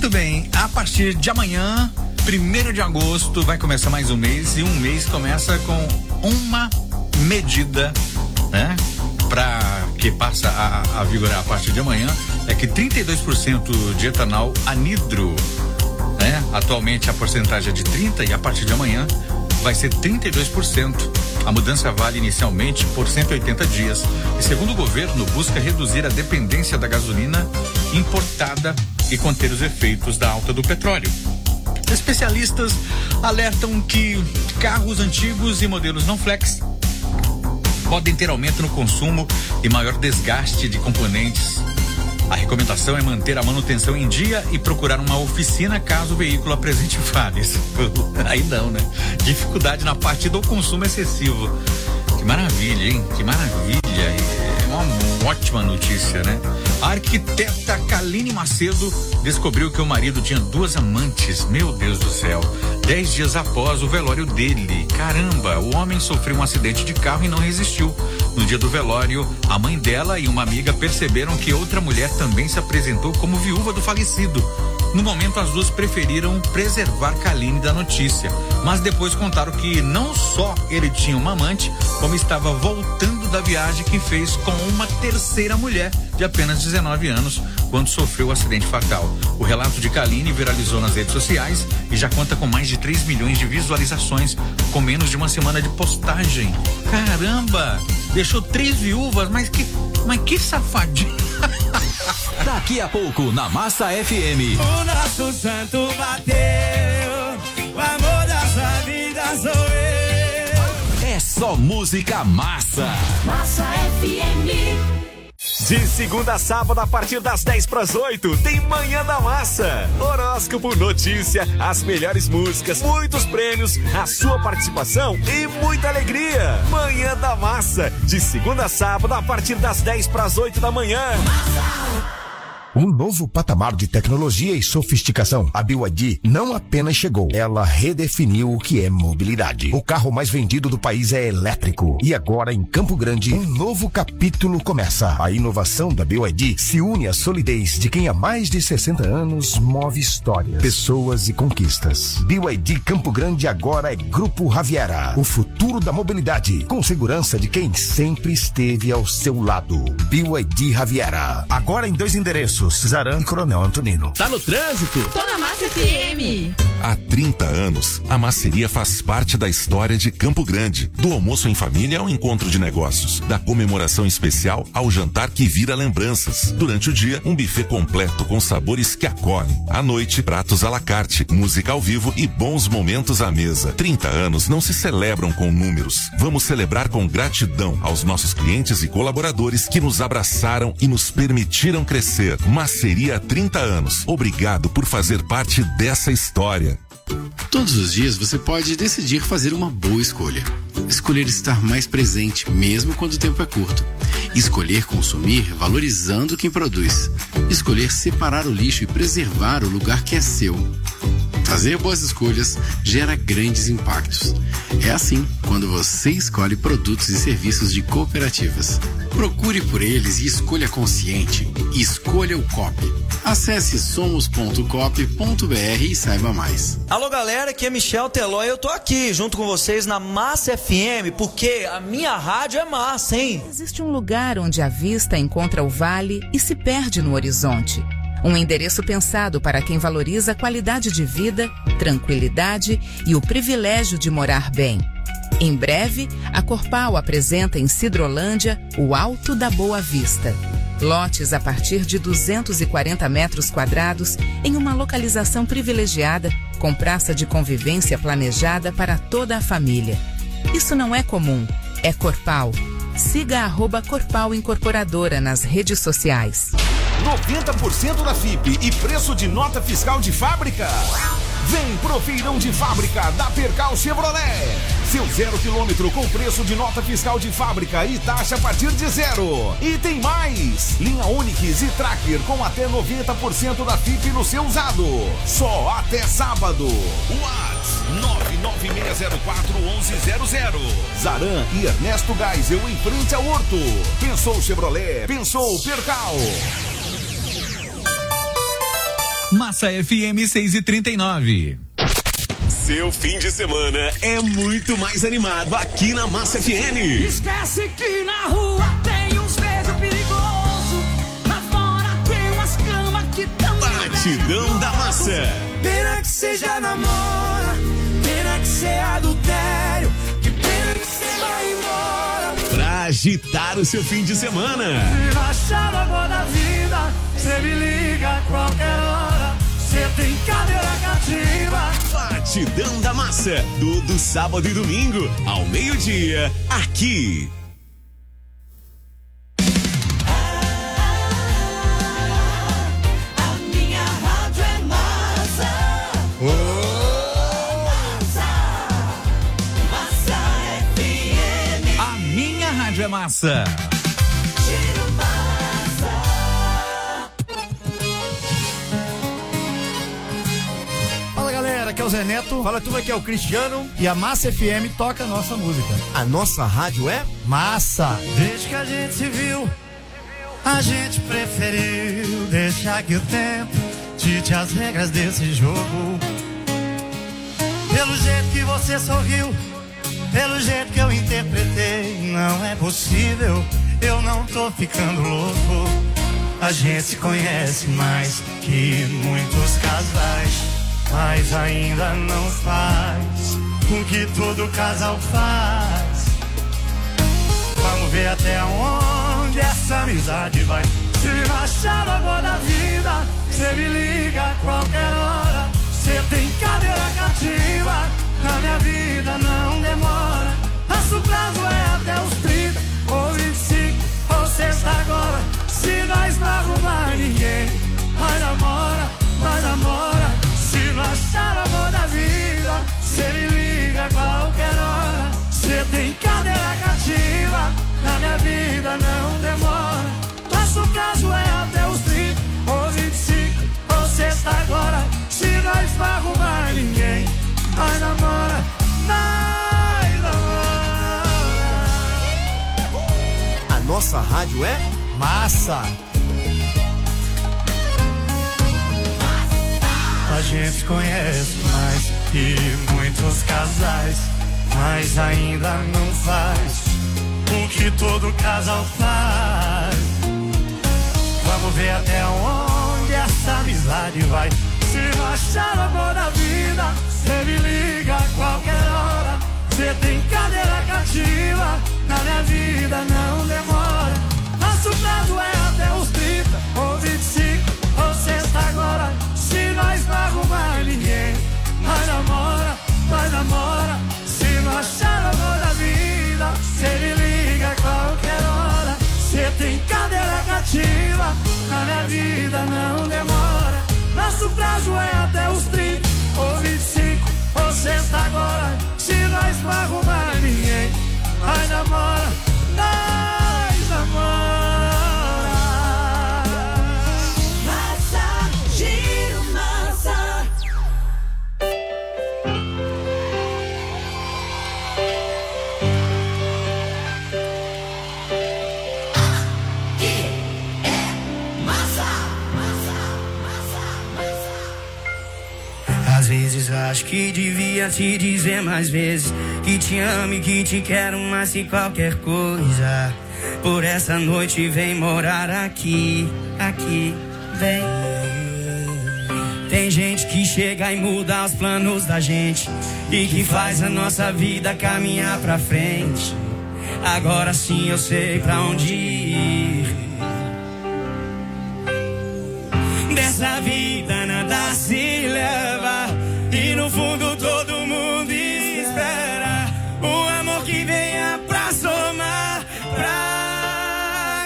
Muito bem, a partir de amanhã, primeiro de agosto, vai começar mais um mês, e um mês começa com uma medida, né? Para que passa a, a vigorar a partir de amanhã, é que trinta e dois por cento de etanol anidro, né? Atualmente a porcentagem é de trinta e a partir de amanhã vai ser trinta e dois por cento. A mudança vale inicialmente por cento e oitenta dias e, segundo o governo, busca reduzir a dependência da gasolina importada e conter os efeitos da alta do petróleo. Especialistas alertam que carros antigos e modelos não flex podem ter aumento no consumo e maior desgaste de componentes. A recomendação é manter a manutenção em dia e procurar uma oficina caso o veículo apresente falhas. Aí não, né? Dificuldade na parte do consumo excessivo. Que maravilha, hein? Que maravilha. É uma ótima notícia, né? A arquiteta Kaline Macedo descobriu que o marido tinha duas amantes. Meu Deus do céu. Dez dias após o velório dele. Caramba, o homem sofreu um acidente de carro e não resistiu. No dia do velório, a mãe dela e uma amiga perceberam que outra mulher também se apresentou como viúva do falecido. No momento, as duas preferiram preservar Kaline da notícia, mas depois contaram que não só ele tinha uma amante, como estava voltando da viagem que fez com uma terceira mulher de apenas dezenove anos, quando sofreu o acidente fatal. O relato de Kaline viralizou nas redes sociais e já conta com mais de três milhões de visualizações, com menos de uma semana de postagem. Caramba! Deixou três viúvas, mas que, mas que safadinho. Daqui a pouco, na Massa F M. O nosso santo bateu, o amor da sua vida sou eu. É só música massa. Massa F M. De segunda a sábado, a partir das dez para as oito, tem Manhã da Massa. Horóscopo, notícia, as melhores músicas, muitos prêmios, a sua participação e muita alegria. Manhã da Massa, de segunda a sábado, a partir das dez para as oito da manhã. Um novo patamar de tecnologia e sofisticação. A B Y D não apenas chegou, ela redefiniu o que é mobilidade. O carro mais vendido do país é elétrico. E agora, em Campo Grande, um novo capítulo começa. A inovação da B Y D se une à solidez de quem há mais de sessenta anos move histórias, pessoas e conquistas. B Y D Campo Grande agora é Grupo Raviera. O futuro da mobilidade, com segurança de quem sempre esteve ao seu lado. B Y D Raviera. Agora em dois endereços. Zaran e Coronel Antonino. Tá no trânsito? Tô na Massa F M. Há trinta anos, a Maceria faz parte da história de Campo Grande. Do almoço em família ao encontro de negócios. Da comemoração especial ao jantar que vira lembranças. Durante o dia, um buffet completo com sabores que acolhem. À noite, pratos à la carte, música ao vivo e bons momentos à mesa. trinta anos não se celebram com números. Vamos celebrar com gratidão aos nossos clientes e colaboradores que nos abraçaram e nos permitiram crescer. Maceria há trinta anos. Obrigado por fazer parte dessa história. Todos os dias você pode decidir fazer uma boa escolha. Escolher estar mais presente, mesmo quando o tempo é curto. Escolher consumir valorizando quem produz. Escolher separar o lixo e preservar o lugar que é seu. Fazer boas escolhas gera grandes impactos. É assim quando você escolhe produtos e serviços de cooperativas. Procure por eles e escolha consciente. Escolha o Coop. Acesse somos ponto coop ponto b r e saiba mais. Alô galera, aqui é Michel Teló e eu tô aqui junto com vocês na Massa F M, porque a minha rádio é massa, hein? Existe um lugar onde a vista encontra o vale e se perde no horizonte. Um endereço pensado para quem valoriza a qualidade de vida, tranquilidade e o privilégio de morar bem. Em breve, a Corpal apresenta em Sidrolândia o Alto da Boa Vista. Lotes a partir de duzentos e quarenta metros quadrados em uma localização privilegiada, com praça de convivência planejada para toda a família. Isso não é comum, é Corpal. Siga arroba Corpal Incorporadora nas redes sociais. noventa por cento da F I P e preço de nota fiscal de fábrica? Vem pro feirão de fábrica da Percal Chevrolet. Seu zero quilômetro com preço de nota fiscal de fábrica e taxa a partir de zero. E tem mais! Linha Onix e Tracker com até noventa por cento da F I P no seu usado. Só até sábado. WhatsApp nove nove seis zero quatro um um zero zero. Zaran e Ernesto Geisel em frente ao Horto. Pensou Chevrolet, pensou Percal. Massa F M seis e trinta e nove. Seu fim de semana é muito mais animado aqui na Massa F M. Esquece que na rua tem uns beijos perigosos. Lá fora tem umas camas que tão. Batidão da Massa. Pena que seja namora, pena que cê adultério, que pena que cê vai embora. Pra agitar o seu fim de semana. Se achar a boa da vida, cê me liga a qualquer hora. Cê tem cadeira cativa. Batidão da Massa, todo sábado e domingo, ao meio-dia, aqui. A minha rádio é massa. Massa. Massa F M. A minha rádio é massa. Giro massa. Fala galera, aqui é o Zé Neto. Fala turma, aqui é o Cristiano. E a Massa F M toca a nossa música. A nossa rádio é Massa. Desde que a gente se viu, a gente preferiu deixar que o tempo dite as regras desse jogo. Pelo jeito que você sorriu, pelo jeito que eu interpretei, não é possível, eu não tô ficando louco. A gente se conhece mais que muitos casais, mas ainda não faz o que todo casal faz. Vamos ver até onde essa amizade vai. Se achar a boa da vida, cê me liga a qualquer hora. Cê tem cadeira cativa, na minha vida não demora. Nosso prazo é até os trinta, ou vinte e cinco, ou sexta agora. Se nós não arrumar ninguém, nós namora, nós namora. Se não achar a boa da vida, cê me liga a qualquer hora. Cê tem cadeira cativa, na minha vida não demora. Nosso prazo é até os trinta, ou vinte e cinco, ou sexta agora. Se nós não arrumar ninguém, nós namora, nós namora. A nossa rádio é Massa. A gente conhece mais que muitos casais, mas ainda não faz o que todo casal faz. Vamos ver até onde essa amizade vai. Se não achar a boa da vida, cê me liga a qualquer hora. Cê tem cadeira cativa, na minha vida não demora. Nosso prazo é até os trinta, ou vinte e cinco, ou sexta agora. Se nós não arrumar ninguém, nós namora, nós namora. Se não achar a boa da vida, cê me liga a qualquer hora. Cê tem cadeira cativa, na minha vida não demora. Nosso prazo é até os trinta, ou vinte e cinco, ou sexta agora. Se nós não arrumar ninguém, nós namora, nós namora. Massa, giro massa. Às vezes acho que devia te dizer mais vezes que te amo e que te quero mais que qualquer coisa. Por essa noite vem morar aqui, aqui, vem. Tem gente que chega e muda os planos da gente e que faz a nossa vida caminhar pra frente. Agora sim eu sei pra onde ir. Dessa vida nada se leva e no fundo todo mundo espera um amor que venha pra somar, pra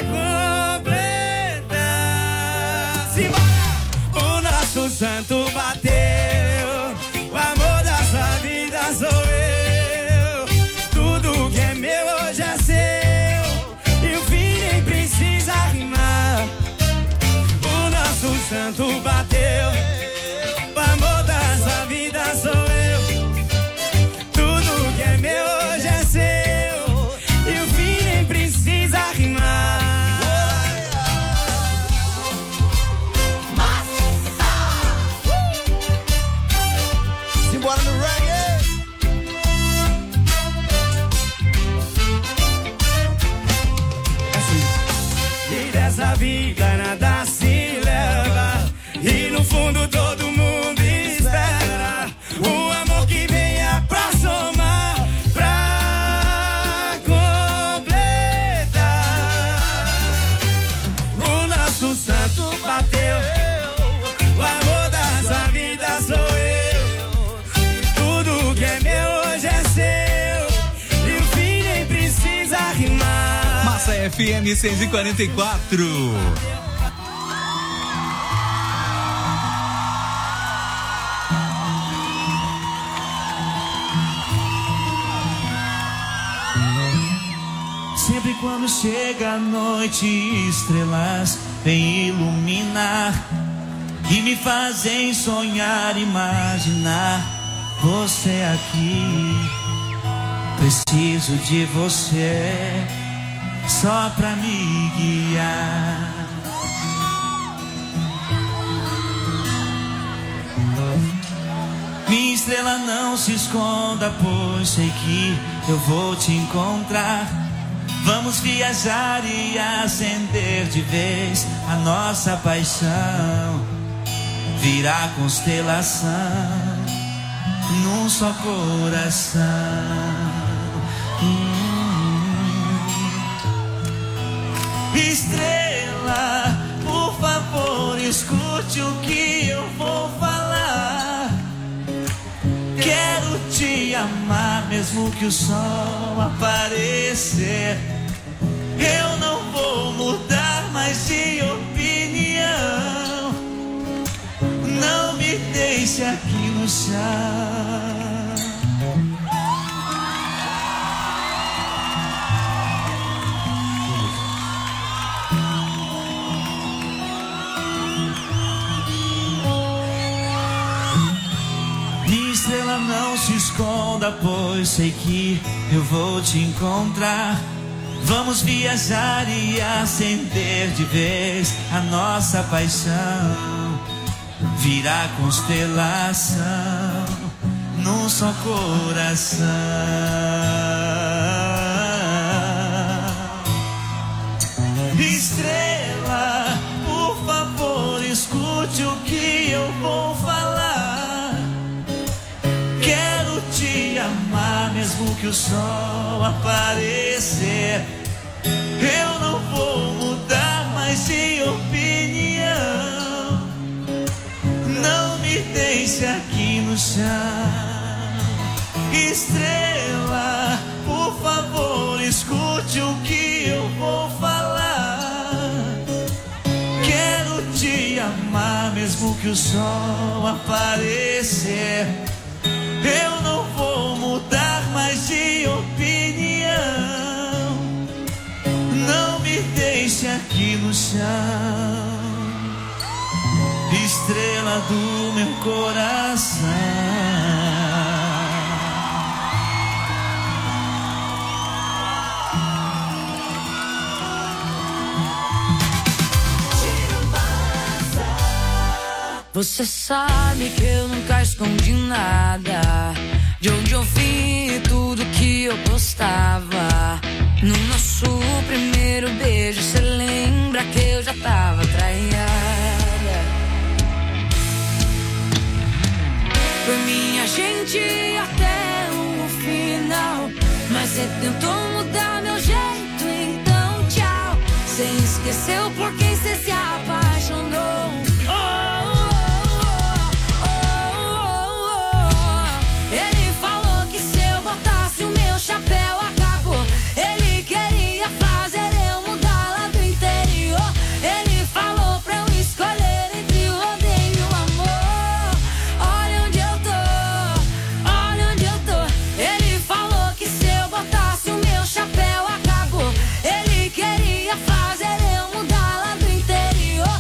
completar. Simbora! O nosso santo bateu, o amor da sua vida sou eu. Tudo que é meu hoje é seu e o fim nem precisa rimar. O nosso santo bateu, o amor da sua vida sou eu. Tudo que é meu hoje é seu e o fim nem precisa rimar. Simbora no reggae! E dessa vida nada se leva, e no fundo todo mundo espera um amor que venha pra somar, pra completar. O nosso santo bateu, o amor da sua vida sou eu. Tudo que é meu hoje é seu, e o fim nem precisa rimar. Massa F M seis e quarenta e quatro. Sempre quando chega a noite, estrelas vêm iluminar e me fazem sonhar, imaginar você aqui. Preciso de você só pra me guiar. Minha estrela, não se esconda, pois sei que eu vou te encontrar. Vamos viajar e acender de vez a nossa paixão. Virar constelação num só coração. Hum. Estrela, por favor, escute o que eu vou falar. Quero te amar mesmo que o sol aparecer. Eu não vou mudar mais de opinião. Não me deixe aqui no chão. Minha estrela, não se esconda, pois sei que eu vou te encontrar. Vamos viajar e acender de vez a nossa paixão. Virar constelação num só coração. Estrela, por favor, escute o que eu vou falar. Quero te amar mesmo que o sol aparecer. Eu não vou mudar mais de opinião. Não me deixe aqui no chão. Estrela, por favor, escute o que eu vou falar. Quero te amar mesmo que o sol aparecer. Eu não vou mudar mais de opinião. Não me deixe aqui no chão. Estrela do meu coração. Você sabe que eu nunca escondi nada. De onde eu vim, tudo que eu gostava. No nosso primeiro beijo, cê lembra que eu já tava traída. Foi minha gente até o final, mas cê tentou mudar meu jeito, então tchau. Cê esqueceu por quem cê se apaixonou. Oh, oh, oh, oh, oh. Ele falou que se eu botasse o meu chapéu acabou. Ele queria fazer eu mudar lá do interior. Ele falou pra eu escolher entre o odeio e o amor. Olha onde eu tô, olha onde eu tô. Ele falou que se eu botasse o meu chapéu acabou. Ele queria fazer eu mudar lá do interior.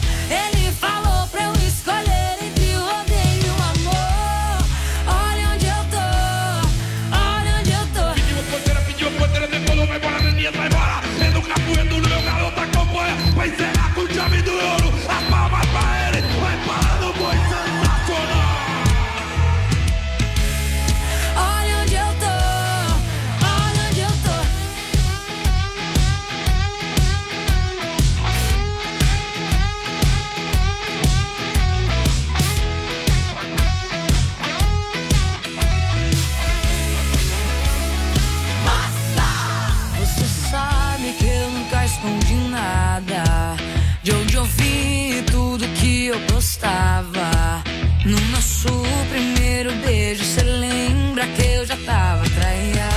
nosso primeiro beijo, cê lembra que eu já tava traiada?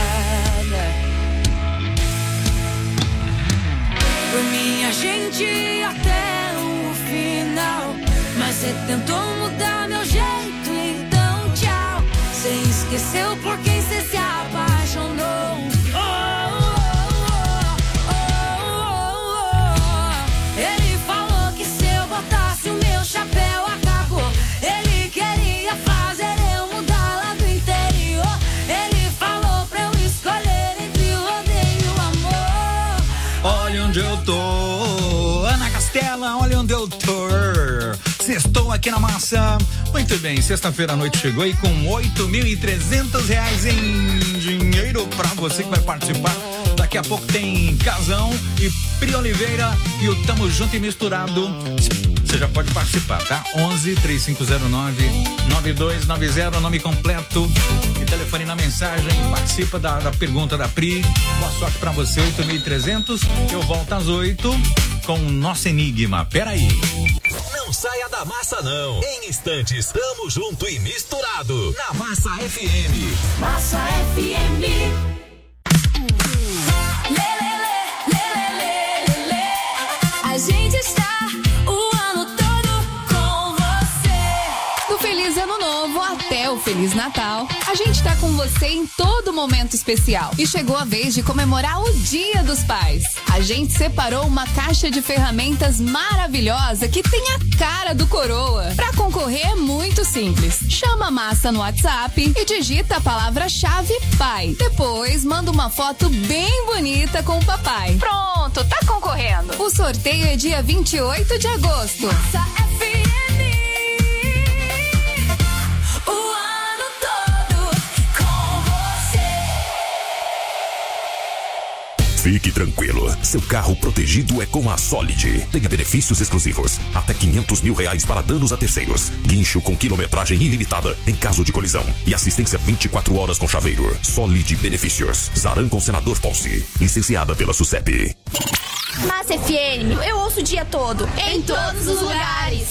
Por mim a gente ia até o final, mas cê tentou mudar meu jeito, então tchau. Cê esqueceu por quem cê se apaixonou. Oh, oh, oh, oh. Ele falou que se eu botasse o meu chapéu acabou. Ele queria fazer eu mudar lá do interior. Ele falou pra eu escolher entre o rodeio e o amor. Olha onde eu tô, Ana Castela, olha onde eu tô. Sextou aqui na massa. Muito bem, sexta-feira à noite chegou e com oito mil e trezentos reais em dinheiro pra você que vai participar. Daqui a pouco tem Casão e Pri Oliveira e o Tamo Junto e Misturado. Você já pode participar, tá? onze, três cinco zero nove, nove dois nove zero, nome completo e telefone na mensagem. Participa da, da pergunta da Pri. Boa sorte pra você, oito mil e trezentos. Eu volto às oito com o nosso enigma. Peraí. Não saia da massa, não. Em instantes, Tamo Junto e Misturado na Massa F M. Massa F M. A gente está o ano todo com você. Do Feliz Ano Novo até o Feliz Natal, a gente está com você em todo momento especial. E chegou a vez de comemorar o Dia dos Pais. A gente separou uma caixa de ferramentas maravilhosa que tem a cara do Coroa. Para concorrer é muito simples. Chama a Massa no WhatsApp e digita a palavra-chave pai. Depois manda uma foto bem bonita com o papai. Pronto, tá concorrendo. O sorteio é dia vinte e oito de agosto. Massa F M. O ano todo com você. Fique tranquilo, seu carro protegido é com a Solid. Tenha benefícios exclusivos, até quinhentos mil reais para danos a terceiros, guincho com quilometragem ilimitada em caso de colisão e assistência vinte e quatro horas com chaveiro. Solid Benefícios, Zaran com Senador Ponce, licenciada pela SUSEP. Massa F M, eu ouço o dia todo, em todos os lugares.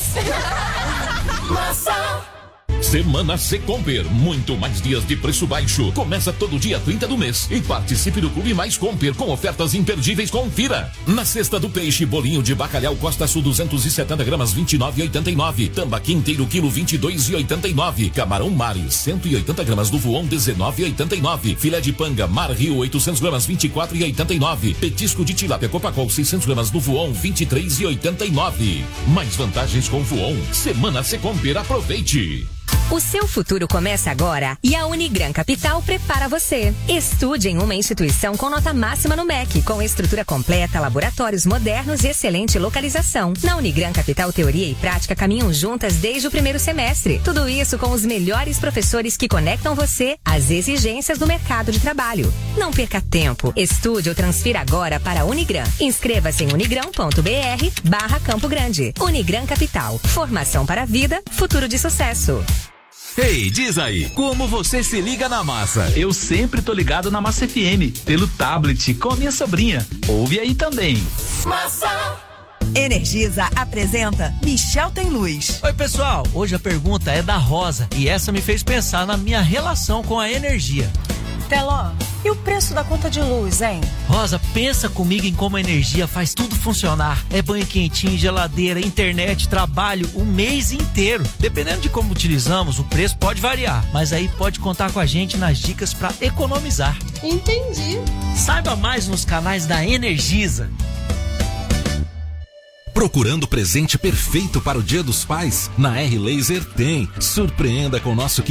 Massa. Semana Secomper, muito mais dias de preço baixo. Começa todo dia trinta do mês e participe do Clube Mais Comper com ofertas imperdíveis. Confira. Na cesta do peixe, bolinho de bacalhau Costa Sul duzentos e setenta gramas vinte e nove e oitenta e nove. Tambaqui inteiro quilo vinte e dois e oitenta e nove. Camarão Mari cento e oitenta gramas do Voon dezenove e oitenta e nove. Filé de panga Mar Rio oitocentos gramas vinte e quatro e oitenta e nove. Petisco de tilápia Copacol seiscentos gramas do Voon vinte e três e oitenta e nove. Mais vantagens com Voon. Semana Secomper, aproveite. O seu futuro começa agora e a Unigran Capital prepara você. Estude em uma instituição com nota máxima no M E C, com estrutura completa, laboratórios modernos e excelente localização. Na Unigran Capital, teoria e prática caminham juntas desde o primeiro semestre. Tudo isso com os melhores professores que conectam você às exigências do mercado de trabalho. Não perca tempo. Estude ou transfira agora para a Unigran. Inscreva-se em unigran.br barra Campo Grande. Unigran Capital. Formação para a vida, futuro de sucesso. Ei, diz aí, como você se liga na massa? Eu sempre tô ligado na Massa F M, pelo tablet, com a minha sobrinha. Ouve aí também. Massa. Energisa apresenta Michel Tem Luz. Oi pessoal, hoje a pergunta é da Rosa e essa me fez pensar na minha relação com a energia. Teló, e o preço da conta de luz, hein? Rosa, pensa comigo em como a energia faz tudo funcionar. É banho quentinho, geladeira, internet, trabalho, o mês inteiro. Dependendo de como utilizamos, o preço pode variar, mas aí pode contar com a gente nas dicas para economizar. Entendi. Saiba mais nos canais da Energisa. Procurando o presente perfeito para o Dia dos Pais? Na R Laser tem. Surpreenda com o nosso